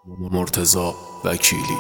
مرتضی وکیلی.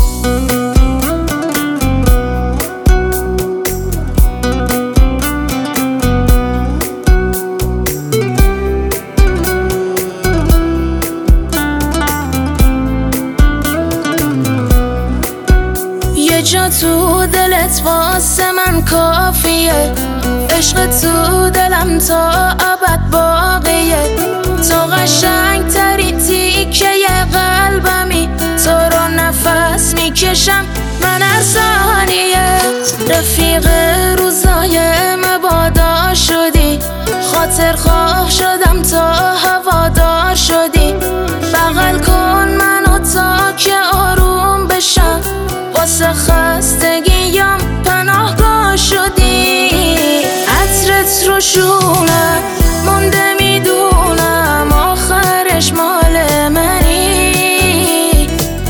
یه جا تو دلت واسه من کافیه، عشق تو دلم تا ابد باقیه. تو قشنگ تری تیکه قلبمی، تو رو نفس میکشم من هر ثانیه. رفیق روزای مبادا شدی، خاطر خواه شدم تا هوادار شدی. بغل کن منو تا که آروم بشم، واسه خستگیم پناهگاه شدی. عطرت رو شونه مونده میدونم آخرش مال منی.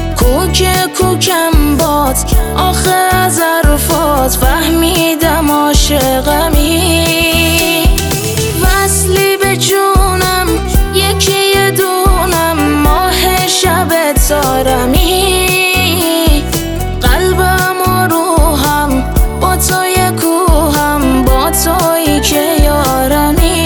کوکم باد آخه از حرفات فهمیدم عاشقمی. وصلی به جونم یکی یه دونم، ماه شب تارمی. قلبم و روحم با توی کوهم، با تویی که یارمی.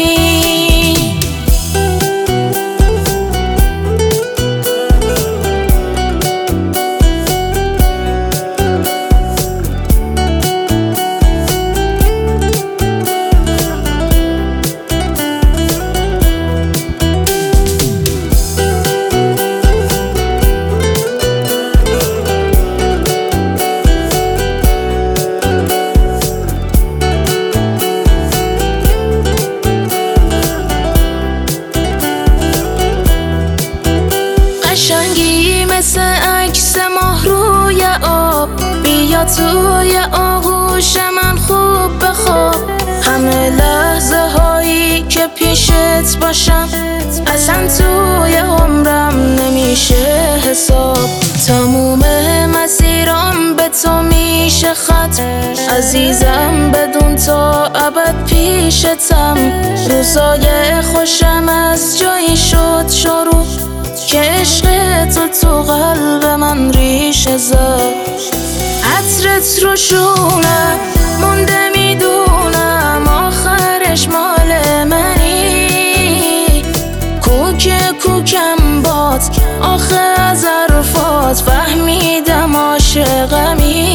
قشنگی مثل عکس ماه روی آب، بیا توی آغوش من خوب بخواب. همه لحظه هایی که پیشت باشم اصلا توی عمرم نمیشه حساب. تموم مسیرام به تو میشه ختم، عزیزم بدون تو ابد پیشتم. روزای خوشم از جایی شد شروع، که عشق تو قلب من ریشه زد. عطرت رو شونه مونده میدونم آخرش مال منی. کوکم باد آخه از حرفات فهمیدم عاشقمی.